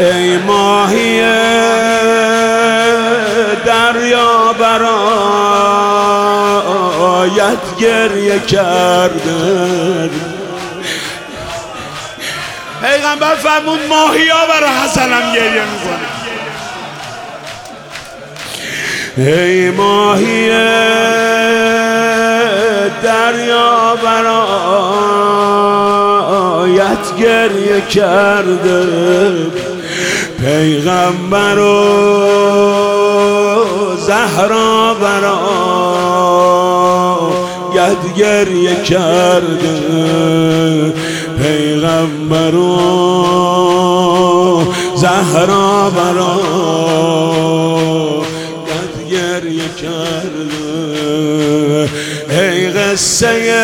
ای ماهی دریا برایت گریه کرده. پیغمبر فرمود ماهی ها برای حسنم گریه میکنه. ای ماهی دریا برایت گریه کرده. پیغمبر و زهرا برایت گریه کرده. پیغمبر و زهرا برایت گریه کرده. ای قصه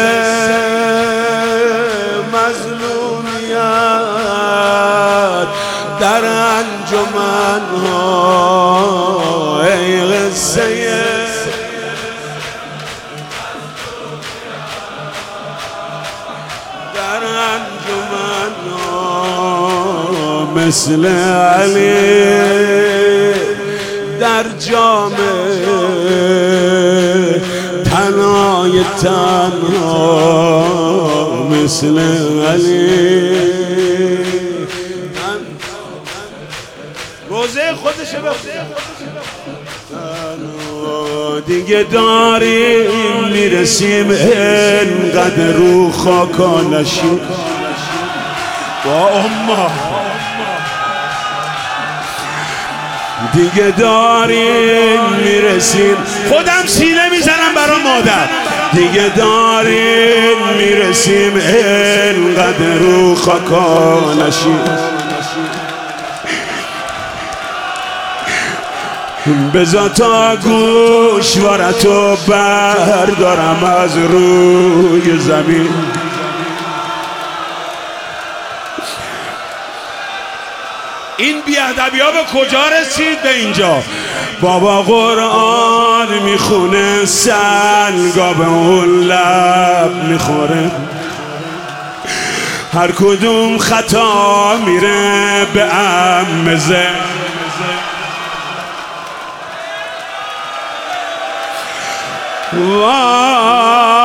مظلومیت در انجمن ها. ای قصه در انجمن ها. مثل علی در جام تنهای تنها. مثل علی روزه خودشه دیگه داریم میرسیم انقدر رو خاکا نشیم با امه. دیگه داریم میرسیم خودم سینه میزنم برا مادر. دیگه داریم میرسیم انقدر رو خاکا نشیم. بذار تا گوشوارتو بردارم از روی زمین. این بیادبی ها به کجا رسید؟ به اینجا. بابا قرآن میخونه سنگا به اون لب میخوره. هر کدوم خطا میره به امزه. وای